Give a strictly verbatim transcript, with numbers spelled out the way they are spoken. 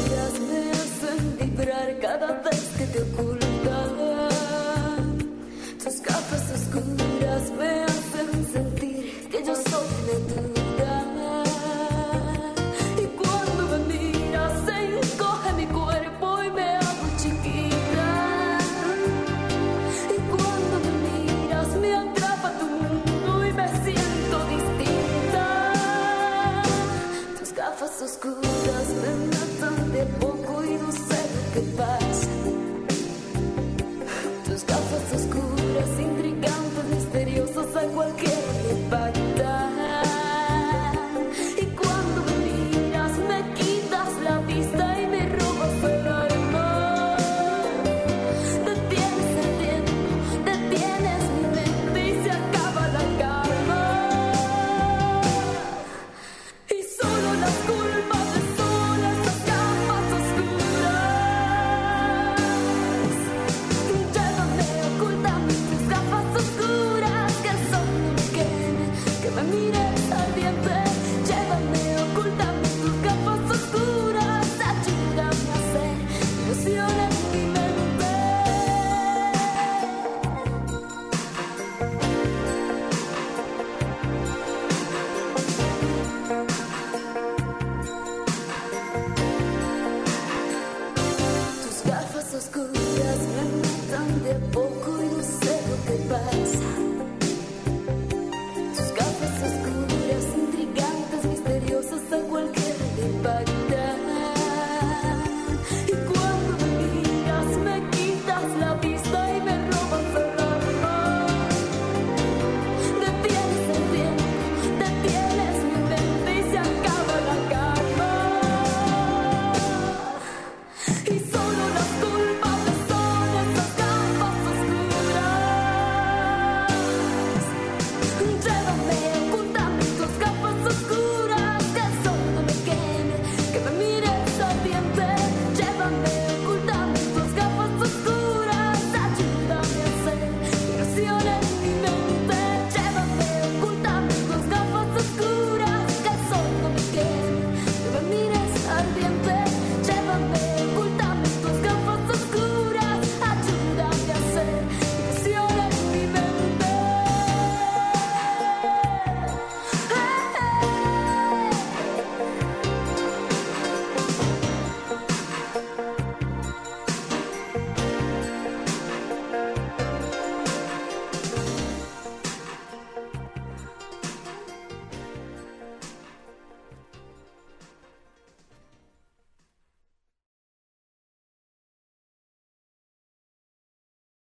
oscuras me hacen vibrar cada vez que te ocultan. Tus gafas oscuras me hacen sentir que yo soy la duda. Y cuando me miras se encoge mi cuerpo y me hago chiquita. Y cuando me miras me atrapa tu mundo y me siento distinta. Tus gafas oscuras me matan de a poco y no sé lo que pasa. Tus gafas oscuras, intrigantes, misteriosas, a cualquiera le impactan. Y cuando me miras me quitas la vista y me robas el alma. Detienes el tiempo, detienes mi mente y se acaba la calma. Y solo las culpas de solas las gafas oscuras. Llévame, ocúltame tus gafas oscuras, que el sol no me queme, que me mires ardiente. Llévame, ocúltame tus gafas oscuras, ayúdame a hacer ilusión en mi mente. Tus gafas oscuras me matan de a poco